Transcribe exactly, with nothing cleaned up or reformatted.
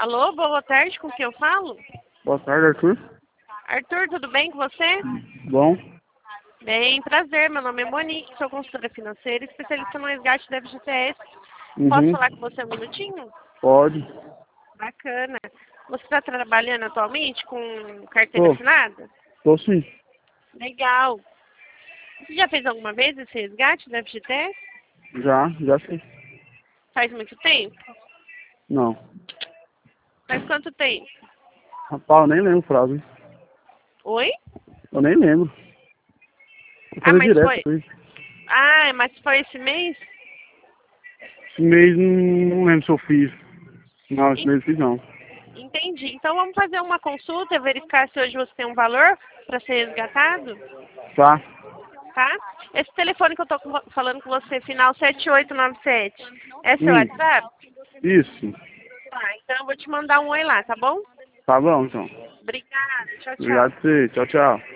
Alô, boa tarde, com quem eu falo? Boa tarde, Arthur. Arthur, tudo bem com você? Bom. Bem, prazer, meu nome é Monique, sou consultora financeira, especialista no resgate da F G T S. Uhum. Posso falar com você um minutinho? Pode. Bacana. Você está trabalhando atualmente com carteira Tô. assinada? Tô sim. Legal. Você já fez alguma vez esse resgate da F G T S? Já, já fiz. Faz muito tempo? Não. Faz quanto tempo? Rapaz, eu nem lembro o prazo, hein? Oi? Eu nem lembro. Vou Ah, fazer mas direto foi... depois. Ah, mas foi esse mês? Esse mês não, não lembro se eu fiz. Não, esse mês eu fiz não. Entendi. Então vamos fazer uma consulta, verificar se hoje você tem um valor para ser resgatado, Tá. tá? Esse telefone que eu tô com- falando com você, final sete oito nove sete, é seu Hum. WhatsApp? Isso. Tá, então eu vou te mandar um oi lá, tá bom? Tá bom, então. Obrigada. Tchau, tchau. Obrigado por você. Tchau, tchau.